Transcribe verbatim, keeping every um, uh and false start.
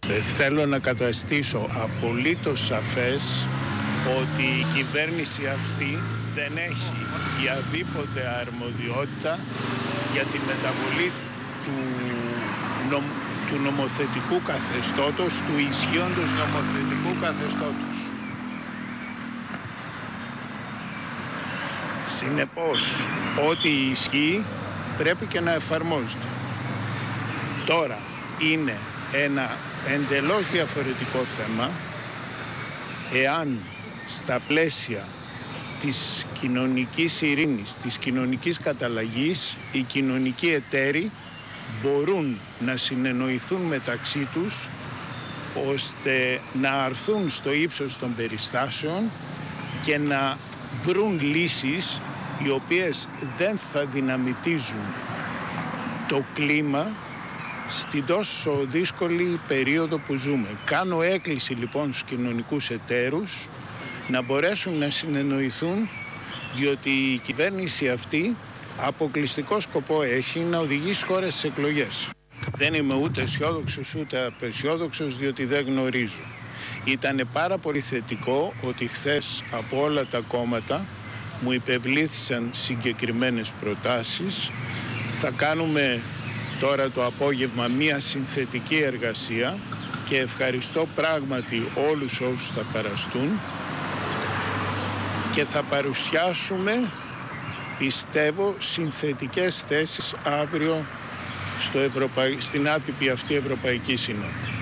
Θέλω να καταστήσω απολύτως σαφές ότι η κυβέρνηση αυτή δεν έχει οποιαδήποτε αρμοδιότητα για τη μεταβολή του, νομ, του νομοθετικού καθεστώτος, του ισχύοντος νομοθετικού καθεστώτος. Συνεπώς, ό,τι ισχύει πρέπει και να εφαρμόζεται. Τώρα είναι ένα εντελώς διαφορετικό θέμα εάν στα πλαίσια της κοινωνικής ειρήνης, της κοινωνικής καταλλαγής, οι κοινωνικοί εταίροι μπορούν να συνεννοηθούν μεταξύ τους ώστε να αρθούν στο ύψος των περιστάσεων και να βρουν λύσεις οι οποίες δεν θα δυναμητίζουν το κλίμα στην τόσο δύσκολη περίοδο που ζούμε. Κάνω έκκληση λοιπόν στους κοινωνικούς εταίρους να μπορέσουν να συνεννοηθούν, διότι η κυβέρνηση αυτή αποκλειστικό σκοπό έχει να οδηγήσει χώρες στις εκλογές. Δεν είμαι ούτε αισιόδοξος ούτε απεσιόδοξος, διότι δεν γνωρίζω. Ήταν πάρα πολύ θετικό ότι χθες από όλα τα κόμματα μου υπευλήθησαν συγκεκριμένες προτάσεις. Θα κάνουμε τώρα το απόγευμα μία συνθετική εργασία και ευχαριστώ πράγματι όλους όσους θα παραστούν και θα παρουσιάσουμε, πιστεύω, συνθετικές θέσεις αύριο στο Ευρωπαϊ... στην άτυπη αυτή Ευρωπαϊκή Σύνοδο.